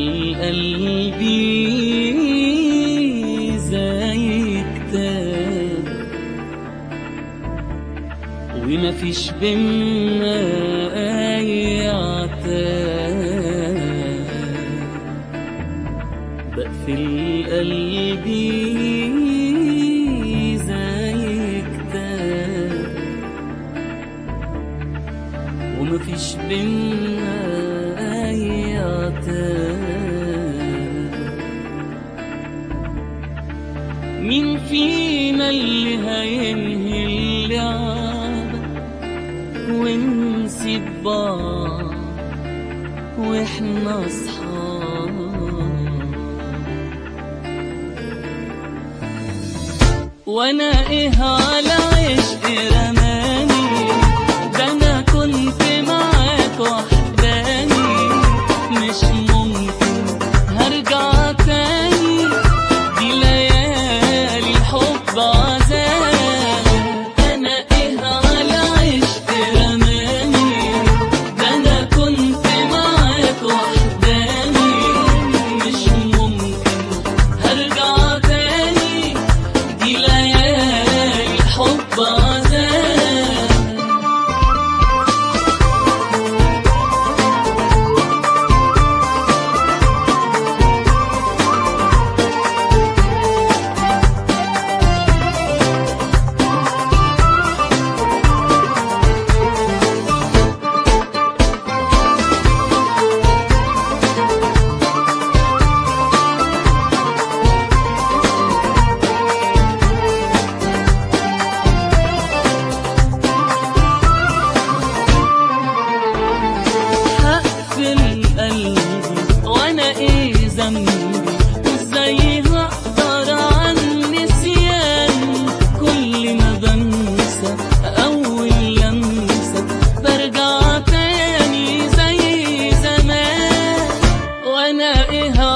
قلبي زي كتاب ومفيش بينا أي عتاب. بقفل قلبي زي كتاب ومفيش بينا أي عتاب. مين فينا اللي هينهي اللعبة ونسيب بعض واحنا أصحاب؟ وانا ايه على عشق رماني، ده انا كنت معاك وحداني، مش ممكن هرجع تاني، دي ليالي الحب عذاب. انا ايه على عشق رماني، ده انا كنت معاك وحداني، مش ممكن هرجع تاني، دي ليالي الحب عذاب. وانا ايه ذنبي وازاي هقدر عن نسيان؟ كل ما بنسى اول لمسة برجع تاني زي زمان. وانا ايه